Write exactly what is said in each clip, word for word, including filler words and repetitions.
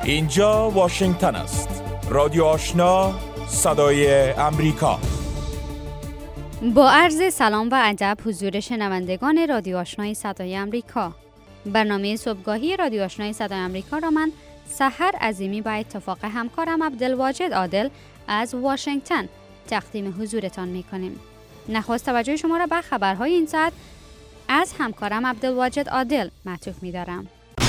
اینجا واشنگتن است. رادیو آشنا، صدای امریکا. با عرض سلام و ادب حضور شنوندگان رادیو آشنای صدای امریکا. برنامه صبحگاهی رادیو آشنای صدای امریکا را من سحر عظیمی با اتفاق همکارم عبدالواجد عادل از واشنگتن تقدیم حضورتان می‌کنیم. نخست توجه شما را به خبرهای این ساعت از همکارم عبدالواجد عادل معطوف می‌دارم.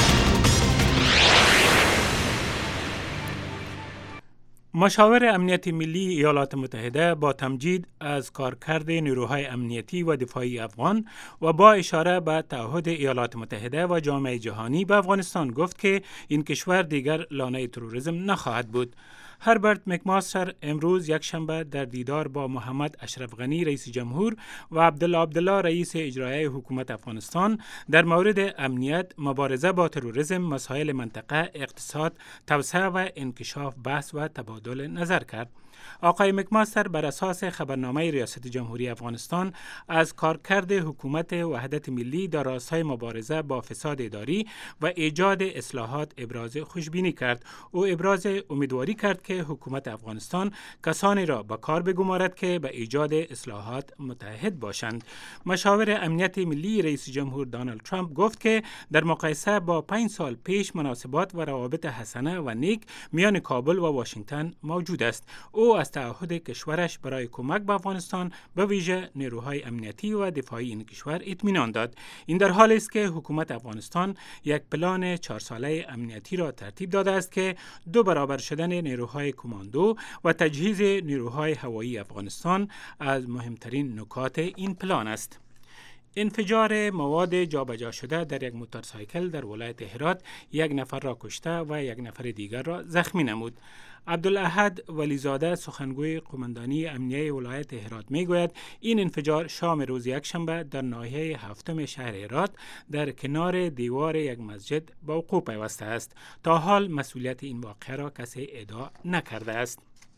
مشاور امنیت ملی ایالات متحده با تمجید از کارکرد نیروهای امنیتی و دفاعی افغان و با اشاره به تعهد ایالات متحده و جامعه جهانی به افغانستان گفت که این کشور دیگر لانه تروریسم نخواهد بود. هربرت مکماستر امروز یک شنبه در دیدار با محمد اشرف غنی رئیس جمهور و عبدالله عبدالله رئیس اجرایی حکومت افغانستان در مورد امنیت، مبارزه با تروریسم، مسائل منطقه، اقتصاد، توسعه و انکشاف بحث و تبادل نظر کرد. آقای مکماستر بر اساس خبرنامه ریاست جمهوری افغانستان از کارکرد حکومت وحدت ملی در راستای مبارزه با فساد اداری و ایجاد اصلاحات ابراز خوشبینی کرد. او ابراز امیدواری کرد که حکومت افغانستان کسانی را به کار بگمارد که به ایجاد اصلاحات متحد باشند. مشاور امنیت ملی رئیس جمهور دونالد ترامپ گفت که در مقایسه با پنج سال پیش مناسبات و روابط حسنه و نیک میان کابل و واشنگتن موجود است. او از تعهد کشورش برای کمک به افغانستان به ویژه نیروهای امنیتی و دفاعی این کشور اطمینان داد. این در حالی است که حکومت افغانستان یک پلان چهار ساله امنیتی را ترتیب داده است که دو برابر شدن نیروهای کماندو و تجهیز نیروهای هوایی افغانستان از مهمترین نکات این پلان است. انفجار مواد جابجا شده در یک موتورسایکل در ولایت هرات یک نفر را کشته و یک نفر دیگر را زخمی نمود. عبدالاحد ولیزاده سخنگوی قماندانی امنیه ولایت هرات میگوید این انفجار شام روز یکشنبه در ناحیه هفتم شهر هرات در کنار دیوار یک مسجد به وقوع پیوسته است. تا حال مسئولیت این واقعه را کسی ادعا نکرده است.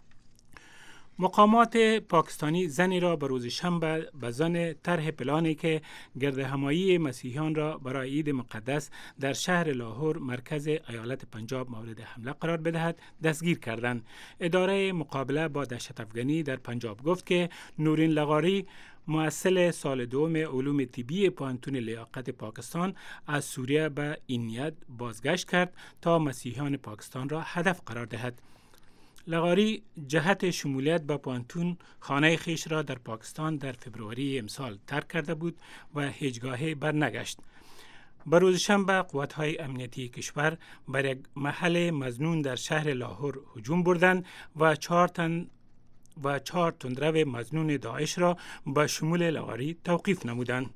مقامات پاکستانی زنی را به روز شنبه به زن طرح پلانی که گردهمایی مسیحیان را برای عید مقدس در شهر لاهور مرکز ایالت پنجاب مورد حمله قرار بدهد دستگیر کردند. اداره مقابله با دهشت افغانی در پنجاب گفت که نورین لغاری مؤثل سال دوم علوم طبی پوهنتون لیاقت پاکستان از سوریه به این نیت بازگشت کرد تا مسیحیان پاکستان را هدف قرار دهد. لغاری جهت شمولیت به پوهنتون خانه خیش را در پاکستان در فبروری امسال ترک کرده بود و هیچگاهی برنگشت. بر روز شنبه قوات‌های امنیتی کشور بر یک محل مظنون در شهر لاهور هجوم بردند و چهار تن و چهار تندرو مظنون داعش را به شمول لغاری توقیف نمودند.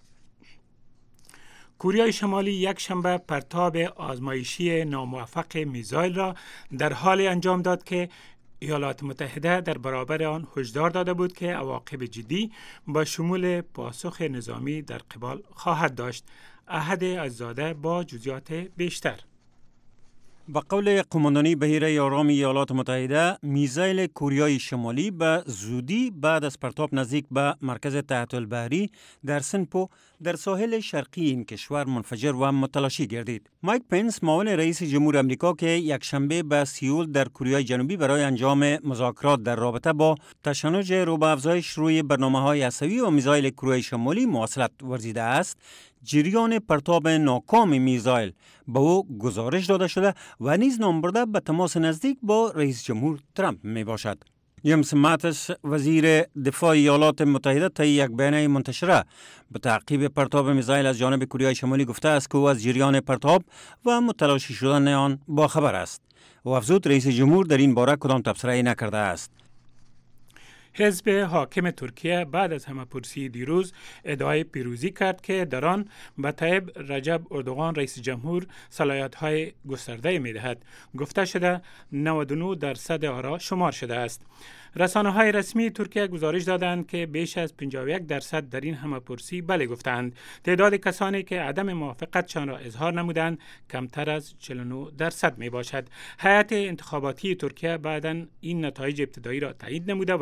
کره شمالی یک شنبه پرتاب آزمایشی ناموفق میزایل را در حال انجام داد که ایالات متحده در برابر آن هشدار داده بود که عواقب جدی با شمول پاسخ نظامی در قبال خواهد داشت. احد عزاده با جزئیات بیشتر. به قول قماندانی بحیره آرام ایالات متحده، میزایل کره شمالی به زودی بعد از پرتاب نزدیک به مرکز تحت البحری در سنپو در ساحل شرقی این کشور منفجر و متلاشی گردید. مایک پنس معاون رئیس جمهور آمریکا که یک شنبه به سئول در کره جنوبی برای انجام مذاکرات در رابطه با تشنج رو به افزایش روی برنامه‌های هسته‌ای و میزایل کره شمالی مواصلت ورزیده است، جریان پرتاب ناکام میزایل به او گزارش داده شده و نیز نام برده به تماس نزدیک با رئیس جمهور ترامپ می باشد. جیمز ماتیس وزیر دفاع ایالات متحده طی یک بیانیه منتشره به تعقیب پرتاب میزایل از جانب کره شمالی گفته است که او از جریان پرتاب و متلاشی شدن آن با خبر است. و افزود رئیس جمهور در این باره کدام تبصره نکرده است. حزب حاکم ترکیه بعد از همه‌پرسی دیروز ادعای پیروزی کرد که در آن به طیب رجب اردوغان رئیس جمهور صلاحیت‌های گسترده می‌دهد. گفته شده نود و نه درصد آرا شمار شده است. رسانه‌های رسمی ترکیه گزارش دادند که بیش از پنجاه و یک درصد در این همه‌پرسی بله گفتند. تعداد کسانی که عدم موافقتشان را اظهار نمودند کمتر از چهل و نه درصد می باشد. هیئت انتخاباتی ترکیه بعداً این نتایج ابتدایی را تایید نموده و گفته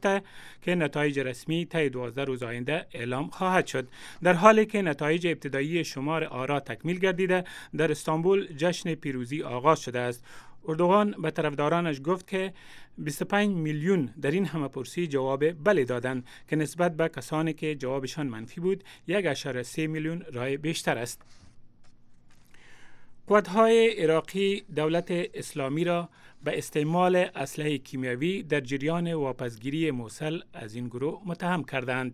گفته که نتایج رسمی طی دوازده روز آینده اعلام خواهد شد. در حالی که نتایج ابتدایی شمار آرا تکمیل گردیده، در استانبول جشن پیروزی آغاز شده است. اردوغان به طرفدارانش گفت که بیست و پنج میلیون در این همه‌پرسی جواب بله دادند که نسبت به کسانی که جوابشان منفی بود یک اشاره سه میلیون رای بیشتر است. قوات‌های عراقی دولت اسلامی را به استعمال اسلحه کیمیاوی در جریان واپسگیری موصل از این گروه متهم کردند.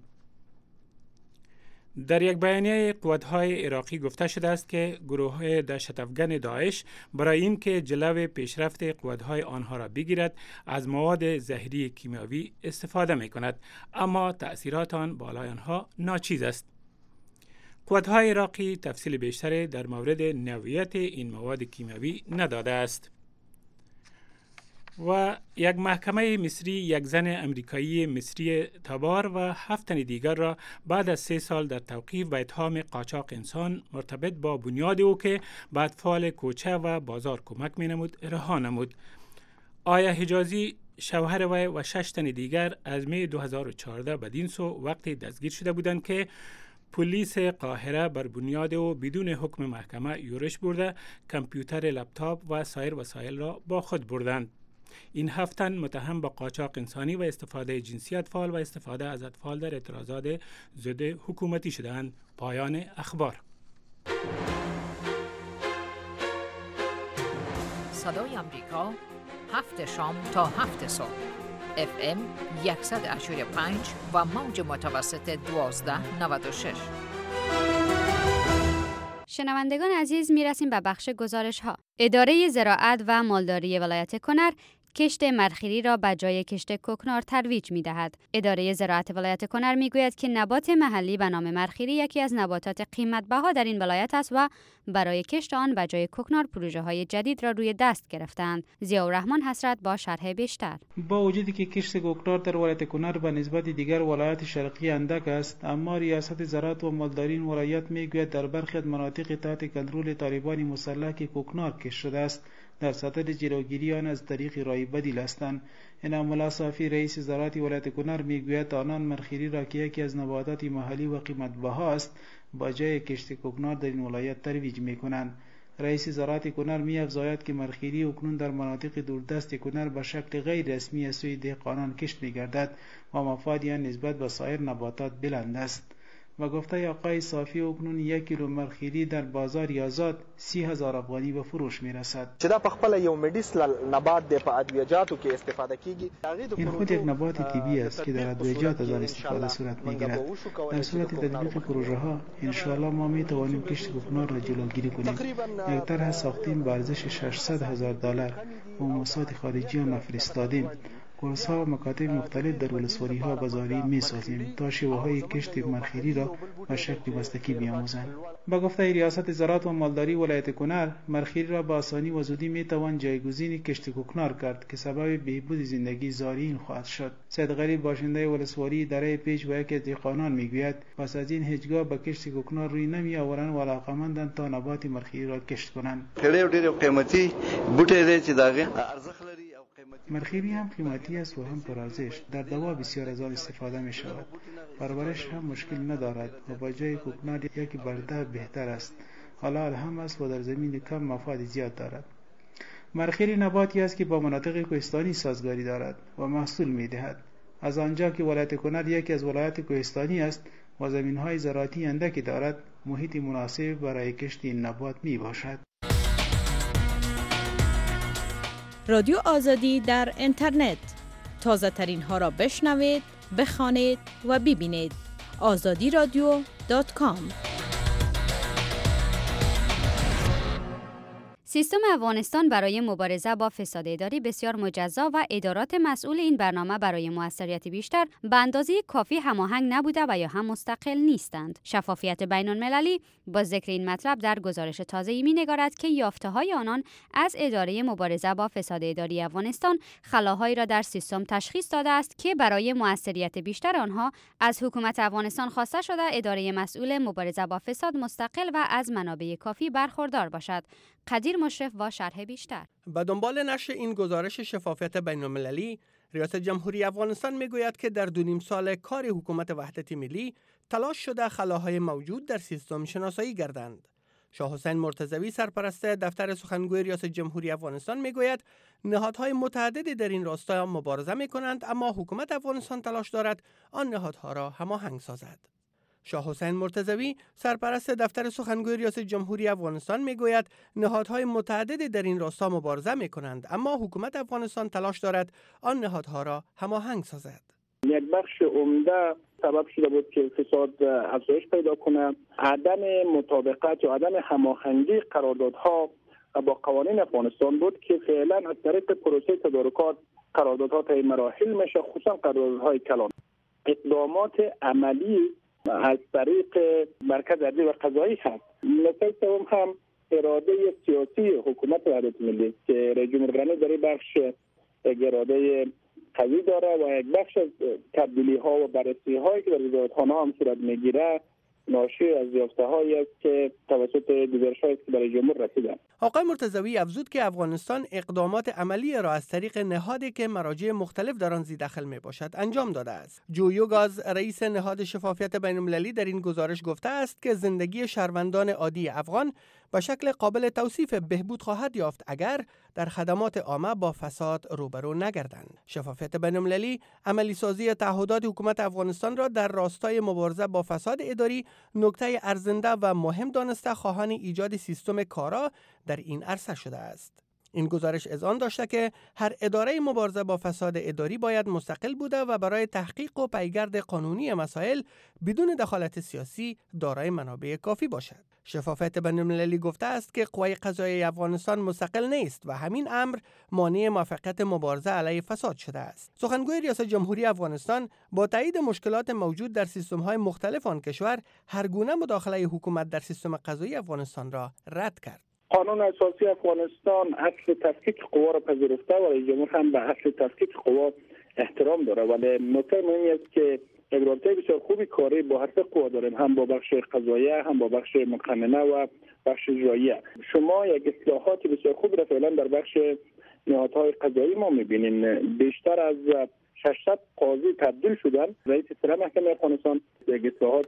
در یک بیانیه قوات‌های عراقی گفته شده است که گروه دهشت افغان داعش برای اینکه جلو پیشرفت قوات‌های آنها را بگیرد از مواد زهری کیمیاوی استفاده می‌کند، اما تأثیرات آن بالای آنها ناچیز است. قوات‌های عراقی تفصیل بیشتری در مورد نوعیت این مواد کیمیاوی نداده است. و یک محکمه مصری یک زن امریکایی مصری تبار و هفت تن دیگر را بعد از سه سال در توقیف به اتهام قاچاق انسان مرتبط با بنیاد او که به اطفال کوچه و بازار کمک می نمود رها نمود. آیا حجازی شوهر وی و شش تن دیگر از می دو هزار و چهارده بدین سو وقتی دستگیر شده بودند که پلیس قاهره بر بنیاد او بدون حکم محکمه یورش برده کامپیوتر، لپتاپ و سایر وسایل را با خود بردند. این هفت تن متهم به قاچاق انسانی و استفاده جنسی اطفال و استفاده از اطفال در اعتراضات ضد حکومتی شدند. پایان اخبار. صدای آمریکا، هفت شام تا هفت صبح. اف ام صد و هشتاد و پنج و موج متوسط دوازده نود و شش. شنوندگان عزیز، میرسیم به بخش گزارش ها. اداره زراعت و مالداری ولایت کنر کشت مرخیری را به جای کشت کوکنار ترویج می دهد. اداره زراعت ولایت کنر می گوید که نبات محلی به نام مرخیری یکی از نباتات قیمت بها در این ولایت است و برای کشت آن به جای کوکنار پروژه های جدید را روی دست گرفتند. ضیاءالرحمن حسرت با شرح بیشتر. با وجودی که کشت کوکنار در ولایت کنر به نسبت دیگر ولایات شرقی اندک است، اما ریاست زراعت و مالداری این ولایت می گوید در برخی از مناطق تحت کنترل طالبان مسلح که کوکنار کشت شده است در صدد جلوگیری آن از طریق رای بدیل هستند. انعام الله صافی رئیس زراعت ولایت کنر میگوید آنان مرخیری را که یکی از نباتات محلی و قیمت بها است با جای کشت کوکنار در این ولایت ترویج میکنند. رئیس زراعت کنر می‌افزاید که مرخیری اکنون در مناطق دوردست کنر به شکل غیر رسمی از سوی دهقانان کشت می‌گردد و مفادی آن نسبت به سایر نباتات بلند است. و گفته آقای صافی اکنون یک کیلو مرخیری در بازار آزاد سی هزار افغانی به فروش میرسد. چې دا په خپل یو مدیسل نبات د په ادویجاتو کې استفاده کیږي. این خود یک نبات طبی است که در ادویجات از آن استفاده صورت میگیرد. در صورت تطبیق پروژه ها ان شاء الله ما می توانیم کشت کوکنار را جلوگیری کنیم. یک طرح ساختیم به ارزش ششصد هزار دلار و موسسات خارجی آن فرستادیم. کورس ها و مکاتب مختلف در ولسوالی ها بازاری می سازیم تا شیوه های کشت مرخیری را به شکل بستگی بیاموزند. با گفته ریاست زراعت و مالداری ولایت کنر، مرخیری را با آسانی و زودی می توان جایگزین کشت کوکنار کرد که سبب بهبود زندگی زارعین خواهد شد. سید غریب باشنده ولسوالی دره پیچ و یکی از دهقانان میگوید پس از این هیچگاه به کشت کوکنار روی نمی آورند و علاقمندند تا نبات مرخیری را کشت کنند. قیمتی بوټی دی چې داغه ارزښت لري. مرخیری هم قیمتی است و هم پرارزش. در دوا بسیار از آن استفاده می شود. پرورش هم مشکل ندارد و با جای کوکنار یکی برده بهتر است. حلال هم است و در زمین کم مفاد زیاد دارد. مرخیری نباتی است که با مناطق کوهستانی سازگاری دارد و محصول می دهد. از آنجا که ولایت کنر یکی از ولایات کوهستانی است و زمین‌های زراعتی اندکی دارد، محیط مناسب برای کشت این نبات می باشد. رادیو آزادی در اینترنت، تازه ترین ها را بشنوید، بخوانید و ببینید. آزادی رادیو دات کام. سیستم افغانستان برای مبارزه با فساد اداری بسیار مجزا و ادارات مسئول این برنامه برای موثریت بیشتر به اندازه کافی هماهنگ نبوده و یا هم مستقل نیستند. شفافیت بین المللی با ذکر این مطلب در گزارش تازه‌ای می‌نگارد که یافته‌های آنان از اداره مبارزه با فساد اداری افغانستان خلاهایی را در سیستم تشخیص داده است که برای موثریت بیشتر آنها از حکومت افغانستان خواسته شده اداره مسئول مبارزه با فساد مستقل و از منابع کافی برخوردار باشد. قدیر مشرف با شرح بیشتر. به دنبال نشر این گزارش شفافیت بین‌المللی، ریاست جمهوری افغانستان میگوید که در دو نیم سال کار حکومت وحدت ملی تلاش شده خلاهای موجود در سیستم شناسایی گردند. شاه حسین مرتضوی سرپرست دفتر سخنگوی ریاست جمهوری افغانستان میگوید نهادهای متعددی در این راستا مبارزه میکنند، اما حکومت افغانستان تلاش دارد آن نهادها را هماهنگ سازد. شاه حسین مرتضوی سرپرست دفتر سخنگوی ریاست جمهوری افغانستان میگوید نهادهای متعددی در این راستا مبارزه میکنند، اما حکومت افغانستان تلاش دارد آن نهادها را هماهنگ سازد. یک بخش عمده سبب شده بود که فساد افزایش پیدا کنه، عدم مطابقت و عدم هماهنگی قراردادها با قوانین افغانستان بود که فعلا از طریق پروسه تدارکات قراردادها طی مراحل میشه، خصوصا قراردادهای کلان. اقدامات عملی از طریق مرکز عدلی و قضایی هست. مثل سوم هم اراده سیاسی حکومت وحدت ملی که رئیس جمهور رئیس در بخش اراده قوی داره و یک بخش از تبدیلی ها و بررسی هایی که در وزارت خانه هم صورت میگیره ناشی از یافته هایی است که توسط گزارش هایی که برای جمهور رسیدند. آقای مرتضوی افزود که افغانستان اقدامات عملی را از طریق نهادی که مراجع مختلف در آن ذی دخل می باشد انجام داده است. جو یوگاز رئیس نهاد شفافیت بین المللی در این گزارش گفته است که زندگی شهروندان عادی افغان به شکل قابل توصیف بهبود خواهد یافت اگر در خدمات عامه با فساد روبرو نگردند. شفافیت بین المللی عملی سازی تعهدات حکومت افغانستان را در راستای مبارزه با فساد اداری نکته ارزنده و مهم دانسته خواهان ایجاد سیستم کارا در این عرصه شده است. این گزارش اذعان داشته که هر اداره مبارزه با فساد اداری باید مستقل بوده و برای تحقیق و پیگرد قانونی مسائل بدون دخالت سیاسی دارای منابع کافی باشد. شفافیت بین المللی گفته است که قوای قضاییه افغانستان مستقل نیست و همین امر مانع موفقیت مبارزه علیه فساد شده است. سخنگوی ریاست جمهوری افغانستان با تایید مشکلات موجود در سیستم‌های مختلف آن کشور هر گونه مداخله حکومت در سیستم قضایی افغانستان را رد کرد. قانون اساسی افغانستان اصل تفکیک قوا را پذیرفته و رئیس جمهور هم به اصل تفکیک قوا احترام داره، ولی نکته مهمی است که رابطه بسیار خوبی کاری با هر سه قوا داریم، هم با بخش قضاییه، هم با بخش مقننه و بخش اجراییه. شما یک اصلاحات بسیار خوب را فعلا در بخش نهادهای قضایی ما می‌بینین. بیشتر از ششصد قاضی تبدیل شدن. رئیس اصلاح محکمه افغانستان یک اصلاحات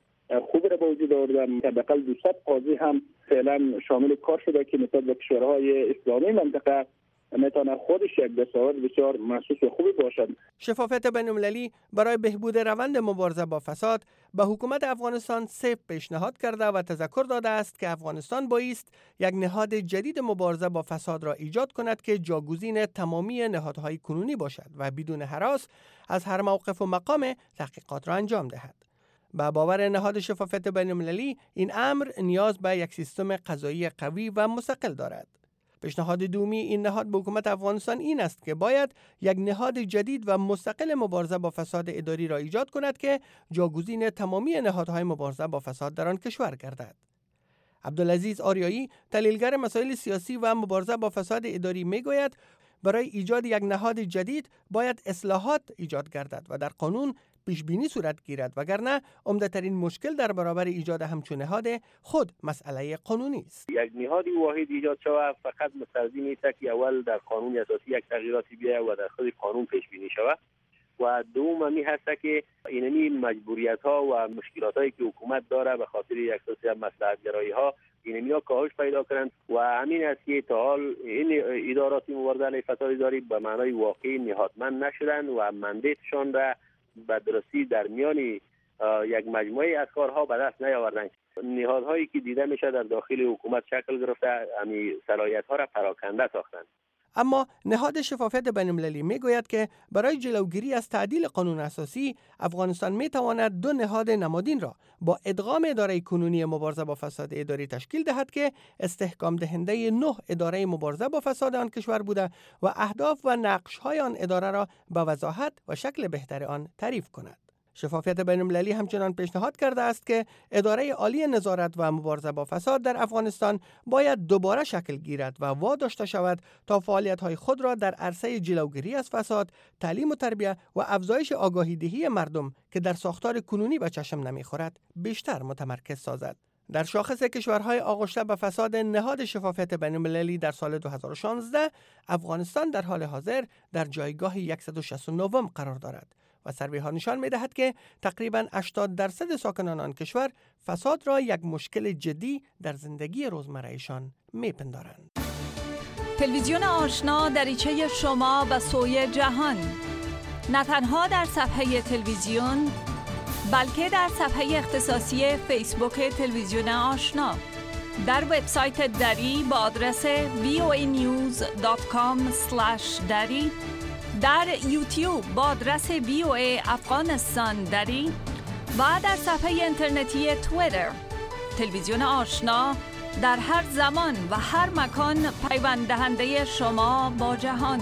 خوب را به وجود آوردن. حداقل دویست قاضی هم فعلا شامل کار شده که نسبت به کشورهای اسلامی منطقه میتونه خودش یک دستاورد بسیار محسوس و خوبی باشد. شفافیت بین المللی برای بهبود روند مبارزه با فساد به حکومت افغانستان سه پیشنهاد کرده و تذکر داده است که افغانستان بایست یک نهاد جدید مبارزه با فساد را ایجاد کند که جاگزین تمامی نهادهای کنونی باشد و بدون هراس از هر موقف و مقام تحقیقات را انجام دهد. با باور نهاد شفافیت بین المللی این امر نیاز به یک سیستم قضایی قوی و مستقل دارد. پیشنهاد دومی این نهاد به حکومت افغانستان این است که باید یک نهاد جدید و مستقل مبارزه با فساد اداری را ایجاد کند که جاگزین تمامی نهادهای مبارزه با فساد در آن کشور گردد. عبدالعزیز آریایی تحلیلگر مسائل سیاسی و مبارزه با فساد اداری میگوید برای ایجاد یک نهاد جدید باید اصلاحات ایجاد گردد و در قانون پیش بینی صورت گیرد، وگرنه عمده ترین مشکل در برابر ایجاد همچون نهاد خود مسئله قانونی است. یک نهاد واحد ایجاد شود فقط مستلزم است که اول در قانون اساسی یک تغییراتی بیاید و در خود قانون پیش بینی شود و دوم می هست که اینمی مجبوریت ها و مشکلات هایی که حکومت داره به خاطر یک سری مصلحت گرایی ها اینمی ها کاهش پیدا کنند و همین است که تا حال این ادارات مبارزه علیه فساد اداری به معنای واقعی نهادمند نشدند و مندیتشان را به درستی در میان یک مجموعه از کارها به دست نیاوردند. نهادهایی که دیده میشه در داخل حکومت شکل گرفته همین صلاحیت ها را پراکنده ساختند. اما نهاد شفافیت بین المللی میگوید که برای جلوگیری از تعدیل قانون اساسی افغانستان میتواند دو نهاد نمادین را با ادغام اداره کنونی مبارزه با فساد اداری تشکیل دهد که استحکام دهنده نه اداره مبارزه با فساد آن کشور بوده و اهداف و نقش‌های آن اداره را به وضاحت و شکل بهتر آن تعریف کند. شفافیت بین المللی همچنان پیشنهاد کرده است که اداره عالی نظارت و مبارزه با فساد در افغانستان باید دوباره شکل گیرد و واداشته شود تا فعالیت‌های خود را در عرصه جلوگیری از فساد، تعلیم و تربیت و افزایش آگاهی دهی مردم که در ساختار کنونی به چشم نمی‌خورد بیشتر متمرکز سازد. در شاخص کشورهای آغشته به فساد نهاد شفافیت بین‌المللی در سال دو هزار و شانزده، افغانستان در حال حاضر در جایگاه صد و شصت و نه قرار دارد و سروی ها نشان می دهد که تقریباً هشتاد درصد ساکنان آن کشور فساد را یک مشکل جدی در زندگی روزمرهشان می پندارند. تلویزیون آشنا دریچه شما به سوی جهان، نه تنها در صفحه تلویزیون بلکه در صفحه اختصاصی فیسبوک تلویزیون آشنا، در وبسایت دری با آدرس وی او ای نیوز دات کام اسلش دری، در یوتیوب با آدرس وی او ای افغانستان دری و در صفحه اینترنتی توییتر. تلویزیون آشنا در هر زمان و هر مکان پیوند دهنده شما با جهان.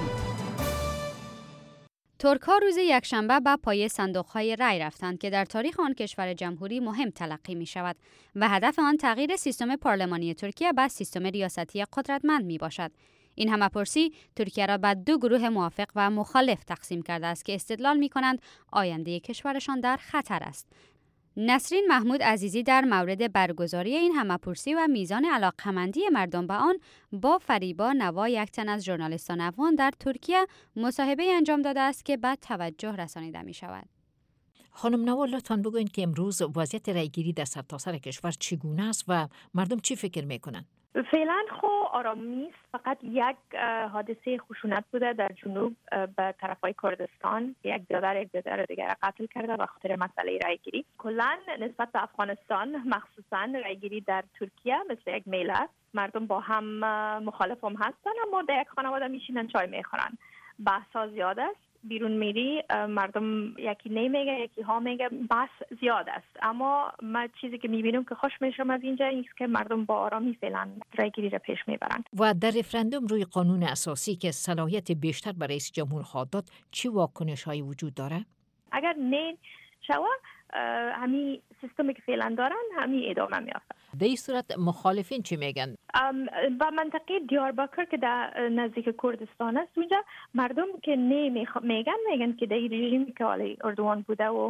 ترک‌ها روز یکشنبه به پای صندوق‌های رای رفتند که در تاریخ آن کشور جمهوری مهم تلقی می‌شود و هدف آن تغییر سیستم پارلمانی ترکیه به سیستم ریاستی قدرتمند میباشد. این همه‌پرسی ترکیه را به دو گروه موافق و مخالف تقسیم کرده است که استدلال می‌کنند آینده کشورشان در خطر است. نسرین محمود عزیزی در مورد برگزاری این همه‌پرسی و میزان علاقه‌مندی مردم به آن با فریبا نوا، یک تن از ژورنالیستان افغان در ترکیه، مصاحبه انجام داده است که بعد توجه رسانیده می شود. خانم نوا، لطفاً بگوین که امروز وضعیت رایگیری در سرتاسر کشور چگونه است و مردم چی فکر میکنن؟ فعلا خو آرام نیست. فقط یک حادثه خشونت بوده در جنوب به طرفای کردستان، یک برادر یک برادر دیگر قتل کرده به خاطر مسئله رایگیری. کلا نسبت به افغانستان، مخصوصا رایگیری در ترکیه مثل یک میله است. مردم با هم مخالف هم هستن، اما در یک خانواده میشینن چای میخورن. بحثا زیاد است. بیرون میری مردم یکی نمیگه، یکی ها میگه، بس زیاد است. اما من چیزی که میبینم که خوش میشم از اینجا اینست که مردم با آرامی فعلا رایگیری را پیش میبرند. و در رفراندوم روی قانون اساسی که صلاحیت بیشتر برای رئیس جمهور خواهد داد، چی واکنش هایی وجود داره؟ اگر نه شوا همین سیستمی که فعلا دارن همین ادامه میافته. در این صورت مخالفین چی میگن؟ و منطقه دیارباکر که در نزدیک کردستان است، اونجا مردم که نه میگن میگن که در رژیمی که والی اردوان بوده و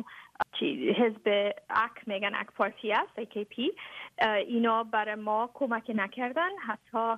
حزب اک میگن اک پارتی است، ای کی پی، اینا برای ما کمک نکردن، حتی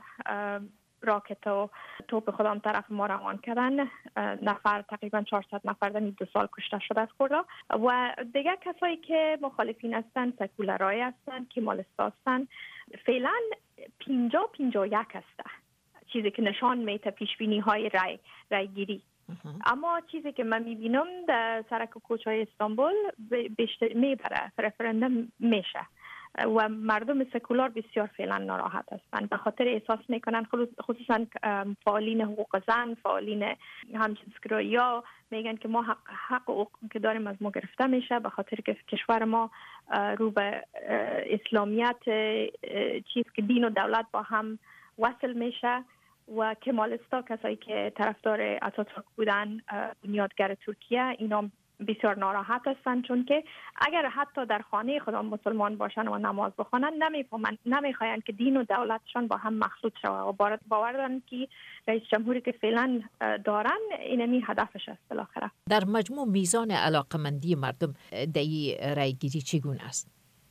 راکت و توپ خودم طرف ما روان کردن. نفر تقریبا چهارصد نفر در دو سال کشته شده از کردا و دیگر کسایی که مخالفین هستن سکولرای هستن، کمالیست هستن. فعلا پینجا پینجا یک هسته، چیزی که نشان میده پیشبینی های رای رای گیری. اما چیزی که من میبینم در سرک کوچه‌های استانبول بیشتر میبره رفراندوم میشه و مردم سکولار بسیار فعلا ناراحت هستند، به خاطر احساس میکنن خصوصا فعالین حقوق زن، فعالین همجنسگرایی ها میگن که ما حق حق حقوق که داریم از ما گرفته میشه، به خاطر که کشور ما رو به اسلامیت، چیز که دین و دولت با هم وصل میشه و کمالیستا، کسایی که طرفدار اتاتورک بودن، بنیادگر ترکیه، اینا بسیار ناراحت هستند، چون که اگر حتی در خانه خودم مسلمان باشن و نماز بخونن نمیفهمن، نمیخواین که دین و دولتشان با هم مخلوط شود و باور دارن که رئیس جمهوری که فعلا دارن اینمی هدفش است بالاخره. در مجموع میزان علاقمندی مردم در این رایگیری چگونه است؟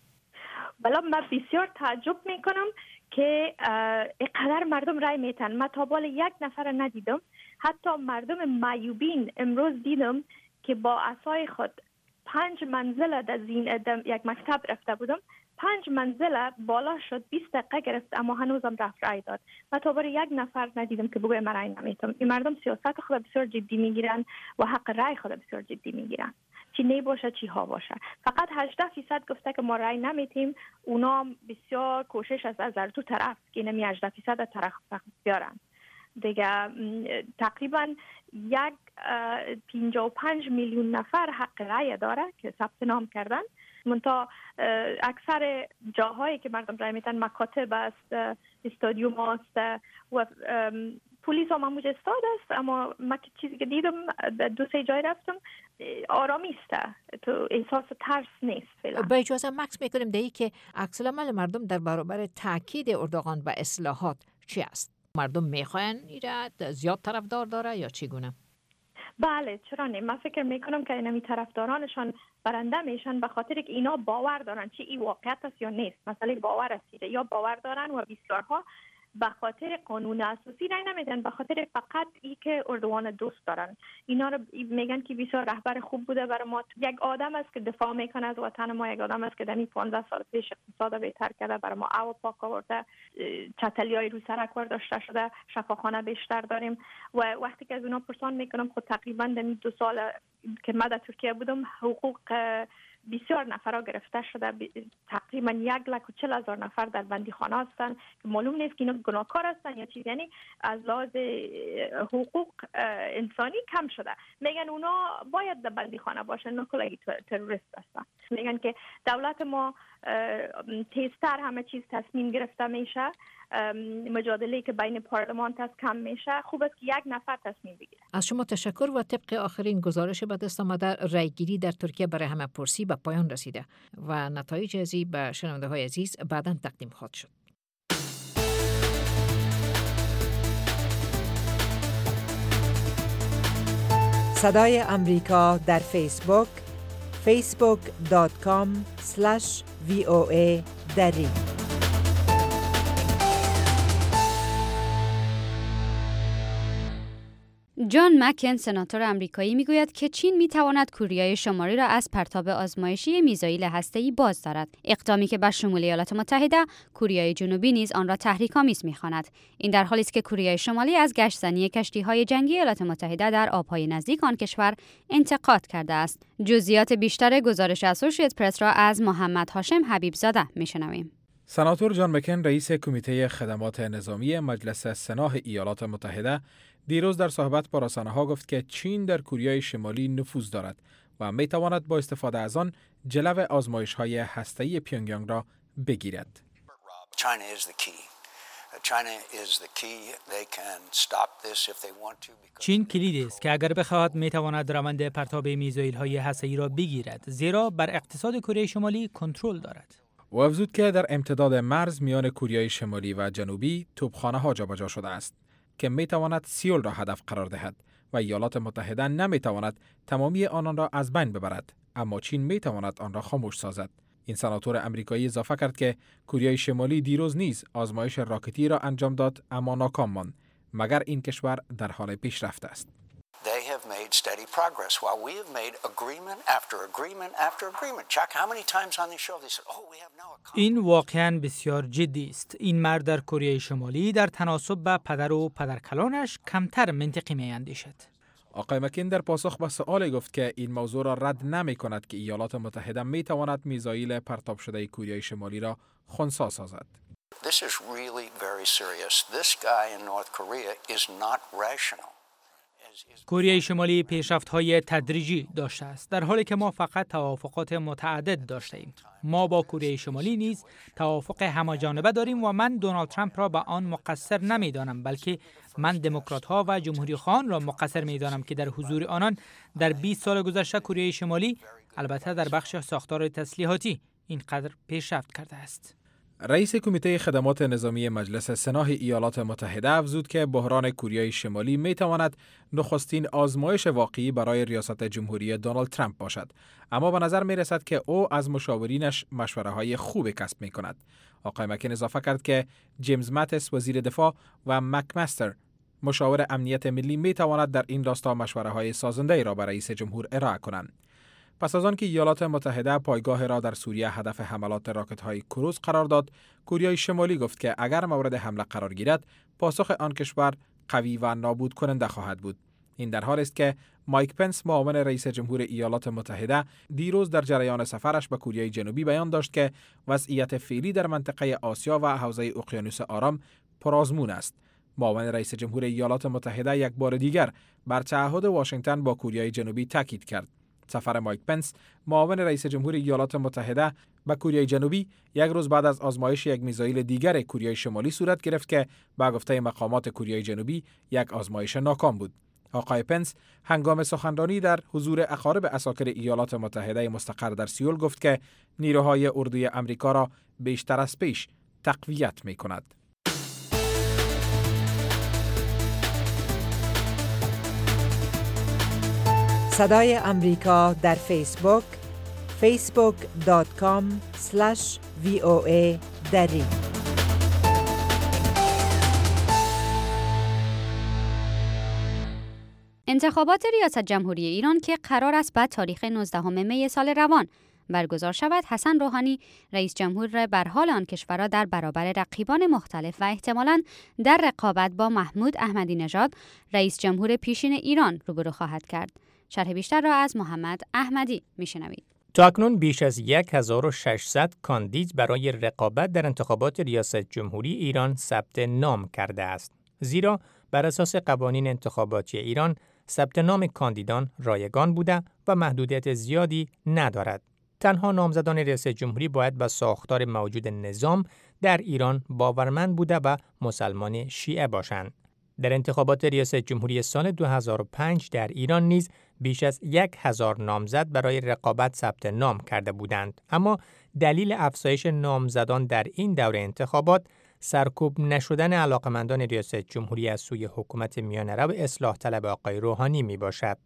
بلا من بسیار تعجب میکنم که اینقدر مردم رای میتن. من تا بالا یک نفر ندیدم. حتی مردم معیوبین امروز دیدم که با عصای خود پنج منزله در زین یک مکتب رفته بودم، پنج منزله بالا شد، بیست دقیقه گرفت، اما هنوزم رفت رای داد. من تا بار یک نفر ندیدم که بگوی من رای نمیتم. این مردم سیاست خود بسیار جدی میگیرن و حق رای خود بسیار جدی میگیرن، چی نی باشه چی ها باشه. فقط هجده فیصد گفته که ما رای نمیتیم. اونا بسیار کوشش از از دو طرف که نمی هجده فیصد طرف بیارن دیگه. تقریبا یک پنجاه و پنج میلیون نفر حق رای داره که ثبت نام کردن. منتها اکثر جاهایی که مردم رای میتن مکاتب است، استادیوم است و پلیس هم همونجا استاد است، اما من چیزی که دیدم دو سه جای رفتم آرامی است، تو احساس ترس نیست فعلا. با اجازه مکس میکنیم دهی که عکس العمل مردم در برابر تاکید اردوغان به اصلاحات چی است؟ مردم میخواین ایراد زیاد طرفدار داره یا چگونه؟ بله، چرا نه؟ من فکر میکنم که اینمی طرفدارانشان برنده میشن به خاطر که اینا باور دارن چه این واقعیت است یا نیست. مثلا باور است یا باور دارن و بسیارها به خاطر قانون اساسی رای نمیدن، به خاطر فقط ای که اردوان دوست دارن. اینا رو میگن که بسیار رهبر خوب بوده برای ما. یک آدم است که دفاع میکنه از وطن ما، یک آدم است که در پانزده سال پیش اقتصاد بهتر کرده، برای ما هوا پاک آورده، چتلیای رو سرک داشته شده، شفاخانه بیشتر داریم. و وقتی که از اونا پرسان میکنم خود تقریبا در دو سال که من در ترکیه بودم حقوق بسیار نفرها گرفته شده، تقریبا یک لک و چل هزار نفر در بندی خانه هستند که معلوم نیست که اینا گناهکار هستن یا چیز. یعنی از لحاظ حقوق انسانی کم شده. میگن اونا باید در بندی خانه باشن، نه کلگی تروریست هستن. میگن که دولت ما تیزتر همه چیز تصمیم گرفته میشه، مجادله که بین پارلمان است کم میشه. خوب است که یک نفر تصمیم بگیره. از شما تشکر و طبق آخرین گزارش به دست آمده رایگیری در ترکیه برای همه پرسی به پایان رسیده و نتایج ازی به شنونده های عزیز بعداً تقدیم خواهد شد. صدای امریکا در فیسبوک facebook dot com slash v o a دری. جان مکن سناتور آمریکایی میگوید که چین میتواند کوریای شمالی را از پرتاب آزمایشی میزایل هسته‌ای باز دارد، اقدامی که بر شمول ایالات متحده کوریای جنوبی نیز آن را تحریک‌آمیز می‌خواند. این در حالی است که کوریای شمالی از گشتزنی کشتی‌های جنگی ایالات متحده در آب‌های نزدیک آن کشور انتقاد کرده است. جزئیات بیشتر گزارش اسوسییت پرس را از محمد هاشم حبیب زاده میشنویم. سناتور جان مکن رئیس کمیته خدمات نظامی مجلس سنا ایالات متحده دیروز در صحبت با رسانه‌ها گفت که چین در کوریای شمالی نفوذ دارد و می‌تواند با استفاده از آن جلو آزمایش‌های هسته‌ای پیونگیانگ را بگیرد. چین کلید است که اگر بخواهد می‌تواند روند پرتاب میزایل‌های هسته‌ای را بگیرد، زیرا بر اقتصاد کره شمالی کنترل دارد. و افزود که در امتداد مرز میان کوریای شمالی و جنوبی توپخانه‌ها جابجا شده است که میتواند سیول را هدف قرار دهد و ایالات متحده نمیتواند تمامی آنان را از بین ببرد، اما چین میتواند آن را خاموش سازد. این سناتور امریکایی اضافه کرد که کوریای شمالی دیروز نیز آزمایش راکتی را انجام داد اما ناکام ماند، مگر این کشور در حال پیشرفت است. They have made steady progress while we have made agreement after agreement after agreement. Chuck, how many times on this show they said, "Oh, we have now a..." این واقعاً بسیار جدی است. این مرد در کره شمالی در تناسب به پدر و پدرکلانش کمتر منطقی می‌اندیشد. آقای مکین در پاسخ به سؤال گفت که این موضوع را رد نمی کند که ایالات متحده می تواند میزایل پرتاب شده کوریای شمالی را خنثی سازد. This is really very serious. This guy in North Korea is not rational. کره شمالی پیشرفت‌های تدریجی داشته است، در حالی که ما فقط توافقات متعدد داشته ایم. ما با کره شمالی نیز توافق همه‌جانبه داریم و من دونالد ترامپ را به آن مقصر نمی‌دانم، بلکه من دموکرات‌ها و جمهوری‌خواهان را مقصر می‌دانم که در حضور آنان در بیست سال گذشته کره شمالی، البته در بخش ساختار تسلیحاتی، اینقدر پیشرفت کرده است. رئیس کمیته خدمات نظامی مجلس سنا ایالات متحده افزود که بحران کوریای شمالی می تواند نخستین آزمایش واقعی برای ریاست جمهوری دونالد ترامپ باشد، اما به نظر می رسد که او از مشاورینش مشوره های خوب کسب می کند. آقای مکین اضافه کرد که جیمز ماتیس وزیر دفاع و مکمستر مشاور امنیت ملی می تواند در این راستا مشوره های سازنده را برای رئیس جمهور ارائه کنند. پس از آن که ایالات متحده پایگاه را در سوریه هدف حملات راکت‌های کروز قرار داد، کوریای شمالی گفت که اگر مورد حمله قرار گیرد، پاسخ آن کشور قوی و نابود کننده خواهد بود. این در حالی است که مایک پنس معاون رئیس جمهور ایالات متحده دیروز در جریان سفرش به کره جنوبی بیان داشت که وضعیت فعلی در منطقه آسیا و حوزه اقیانوس آرام پرآزمون است. معاون رئیس جمهور ایالات متحده یک بار دیگر بر تعهد واشنگتن با کره جنوبی تاکید کرد. سفر مایک پنس معاون رئیس جمهور ایالات متحده به کره جنوبی یک روز بعد از آزمایش یک میزایل دیگر کره شمالی صورت گرفت که به گفته مقامات کره جنوبی یک آزمایش ناکام بود. آقای پنس هنگام سخنرانی در حضور اقارب عساکر ایالات متحده مستقر در سیول گفت که نیروهای اردوی آمریکا را بیشتر از پیش تقویت می‌کند. صدای امریکا در فیسبوک فیسبوک دات کام اسلش وی او ای دری. انتخابات ریاست جمهوری ایران که قرار است بعد تاریخ نوزدهم می سال روان برگزار شود، حسن روحانی رئیس جمهور بر حال آن کشور در برابر رقیبان مختلف و احتمالاً در رقابت با محمود احمدی نژاد رئیس جمهور پیشین ایران روبرو خواهد کرد. شرح بیشتر را از محمد احمدی میشنوید. تاکنون بیش از هزار و ششصد کاندید برای رقابت در انتخابات ریاست جمهوری ایران ثبت نام کرده است. زیرا بر اساس قوانین انتخاباتی ایران ثبت نام کاندیدان رایگان بوده و محدودیت زیادی ندارد. تنها نامزدان ریاست جمهوری باید به ساختار موجود نظام در ایران باورمند بوده و مسلمان شیعه باشند. در انتخابات ریاست جمهوری سال دو هزار و پنج در ایران نیز بیش از یک هزار نامزد برای رقابت ثبت نام کرده بودند، اما دلیل افزایش نامزدان در این دوره انتخابات سرکوب نشدن علاقمندان ریاست جمهوری از سوی حکومت میانه‌رو اصلاح طلب آقای روحانی می باشد.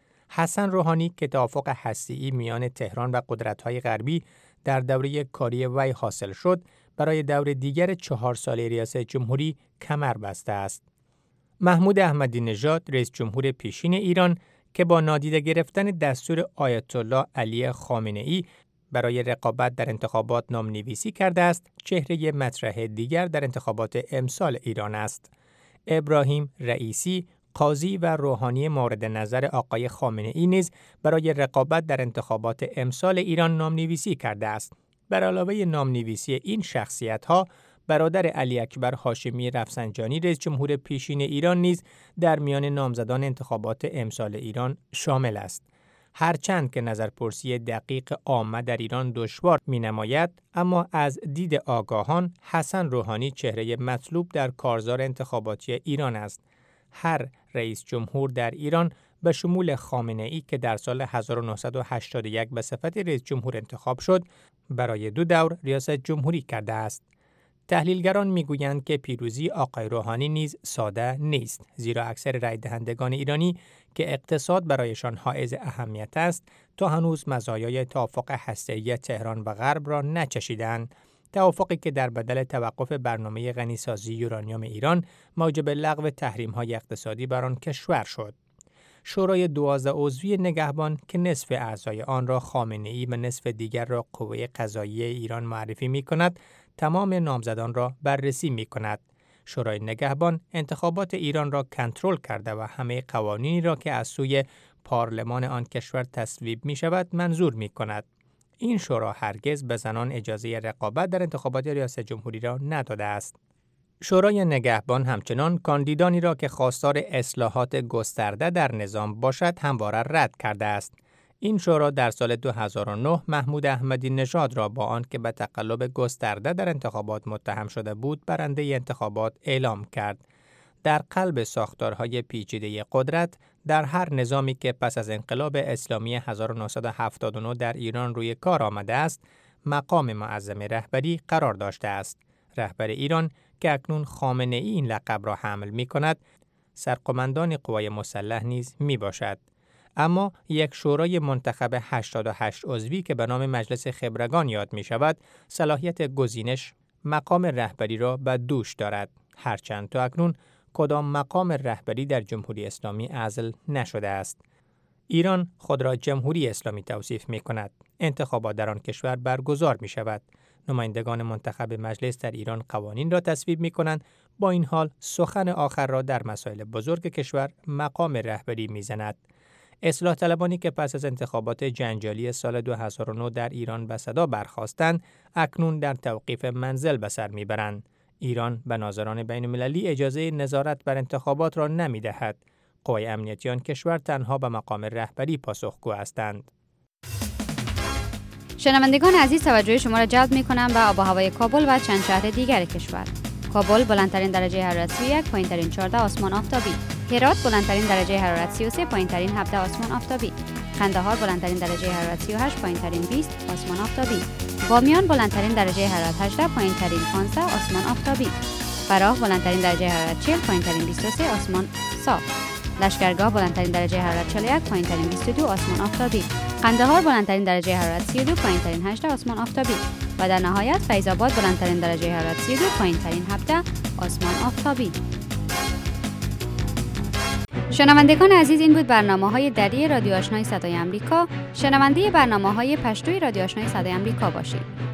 حسن روحانی که توافق هسته‌ای میان تهران و قدرت‌های غربی در دوره کاری وی حاصل شد، برای دور دیگر چهار ساله ریاست جمهوری کمر بسته است. محمود احمدی نژاد رئیس جمهور پیشین ایران که با نادیده گرفتن دستور آیت الله علی خامنه‌ای برای رقابت در انتخابات نام‌نویسی کرده است، چهره مطرح دیگر در انتخابات امسال ایران است. ابراهیم رئیسی، قاضی و روحانی مورد نظر آقای خامنه‌ای نیز برای رقابت در انتخابات امسال ایران نام‌نویسی کرده است. بر علاوه نام‌نویسی این شخصیت‌ها، برادر علی اکبر هاشمی رفسنجانی رئیس جمهور پیشین ایران نیز در میان نامزدان انتخابات امسال ایران شامل است. هرچند که نظرپرسی دقیق عامه در ایران دشوار می‌نماید، اما از دید آگاهان حسن روحانی چهره مطلوب در کارزار انتخاباتی ایران است. هر رئیس جمهور در ایران به شمول خامنه‌ای که در سال هزار و نهصد و هشتاد و یک به صفت رئیس جمهور انتخاب شد، برای دو دور ریاست جمهوری کرده است. تحلیلگران میگویند که پیروزی آقای روحانی نیز ساده نیست، زیرا اکثر رای دهندگان ایرانی که اقتصاد برایشان حائز اهمیت است، تا هنوز مزایای توافق هسته‌ای تهران و غرب را نچشیدند. توافقی که در بدل توقف برنامه غنیسازی یورانیوم ایران موجب لغو تحریم‌های اقتصادی بر آن کشور شد. شورای دوازده عضوی نگهبان که نصف اعضای آن را خامنه‌ای و نصف دیگر را قوه قضاییه ایران معرفی می‌کند، تمام نامزدان را بررسی می‌کند. شورای نگهبان انتخابات ایران را کنترل کرده و همه قوانینی را که از سوی پارلمان آن کشور تصویب می‌شود منظور می‌کند. این شورا هرگز به زنان اجازه رقابت در انتخابات ریاست جمهوری را نداده است. شورای نگهبان همچنان کاندیدانی را که خواستار اصلاحات گسترده در نظام باشد همواره رد کرده است. این شورا در سال دو هزار و نه محمود احمدی نژاد را با آن که به تقلب گسترده در انتخابات متهم شده بود برنده انتخابات اعلام کرد. در قلب ساختارهای پیچیده قدرت، در هر نظامی که پس از انقلاب اسلامی هزار و نهصد و هفتاد و نه در ایران روی کار آمده است، مقام معظم رهبری قرار داشته است. رهبر ایران که اکنون خامنه‌ای این لقب را حمل می کند، سرقمندان قوای مسلح نیز می باشد. اما یک شورای منتخب هشتاد و هشت عضوی که به نام مجلس خبرگان یاد می شود، صلاحیت گزینش مقام رهبری را به دوش دارد. هرچند تا اکنون کدام مقام رهبری در جمهوری اسلامی عزل نشده است. ایران خود را جمهوری اسلامی توصیف می کند. انتخابات در آن کشور برگزار می شود. نمایندگان منتخب مجلس در ایران قوانین را تصویب می کنند. با این حال سخن آخر را در مسائل بزرگ کشور مقام رهبری می زند. اصلاح طلبانی که پس از انتخابات جنجالی سال دو هزار و نه در ایران به صدا برخاستند، اکنون در توقیف منزل به سر میبرند. ایران به ناظران بین المللی اجازه نظارت بر انتخابات را نمی دهد. قوای امنیتی آن کشور تنها به مقام رهبری پاسخگو هستند. شنوندگان عزیز، توجه شما را جلب می کنم به آب و هوای کابل و چند شهر دیگر کشور. کابل بلندترین درجه حرارت سی و یک، پایینترین چهارده آسمان آفتابی. هرات بلندترین درجه حرارت سی و سه، پایینترین هفده آسمان آفتابی. قندهار بلندترین درجه حرارت سی و هشت، پایینترین بیست آسمان آفتابی. بامیان بلندترین درجه حرارت هجده، پایینترین پانزده آسمان آفتابی. فراه بلندترین درجه حرارت چهل، پایینترین بیست و سه آسمان صاف. لشکرگاه بلندترین درجه حرارت چهل و یک، پایینترین بیست و دو، آسمان آفتابی. قندهار بلندترین درجه حرارت سی و دو، پایینترین هجده، آسمان آفتابی. و در نهایت فیض آباد بلندترین درجه حرارت سی و دو، پایینترین هفده، آسمان آفتابی. شنوندگان عزیز، این بود برنامه‌های دری رادیو آشنای صدای آمریکا. شنونده برنامه‌های پشتوی رادیو آشنای صدای آمریکا باشید.